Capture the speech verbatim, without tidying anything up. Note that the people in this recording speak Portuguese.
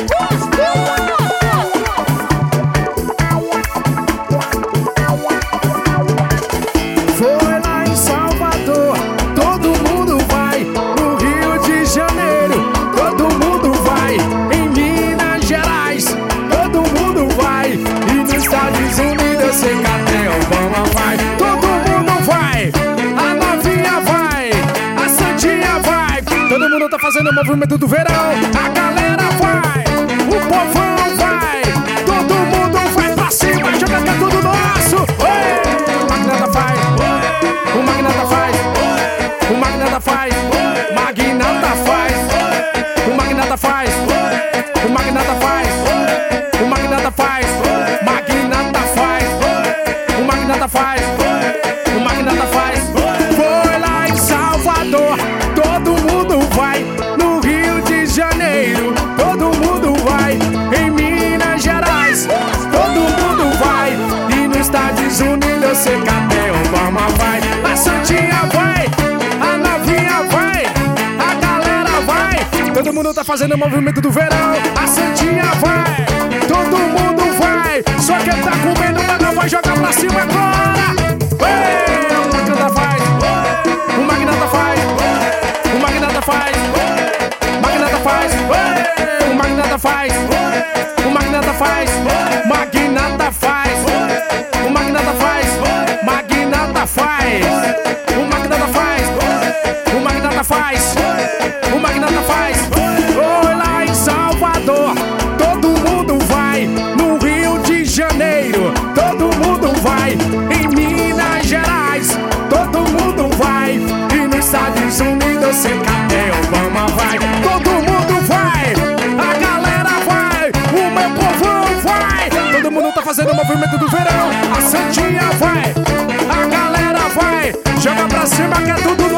Foi lá em Salvador, todo mundo vai. No Rio de Janeiro, todo mundo vai. Em Minas Gerais, todo mundo vai. E nos Estados Unidos eu sei que até Obama vai. Todo mundo vai, a novinha vai, a santinha vai. Todo mundo tá fazendo o movimento do verão. A galera vai, o povão vai. Todo mundo vai pra cima, joga que é tudo nosso. Oi! O Magnata faz, o Magnata faz, o Magnata faz, Magnata faz, o Magnata faz, o Magnata faz, o Magnata faz, Magnata faz, o Magnata faz, o Magnata faz. Foi lá em Salvador, todo mundo vai. No Rio de Janeiro, todo mundo vai. Em Minas Gerais, todo mundo vai. E nos Estados Unidos eu sei que até Obama vai. A santinha vai, a novinha vai, a galera vai. Todo mundo tá fazendo o movimento do verão. A santinha vai, todo mundo vai. Só quem tá comendo nada vai jogar pra cima agora. Ei, o Magnata faz, o Magnata faz, o Magnata faz, Magnata faz, o Magnata faz, o Magnata faz, Magnata faz, o Magnata faz, Magnata faz, o Magnata faz, o Magnata faz, o Magnata faz. Oi, lá em Salvador, todo mundo vai. No Rio de Janeiro, todo mundo vai. Em Minas Gerais, todo mundo vai. E nos Estados Unidos eu sei que até Obama vai. Todo mundo vai, a galera vai, o meu povão vai. Todo mundo tá fazendo o movimento do verão. A santinha vai, a galera vai. Joga pra cima que é tudo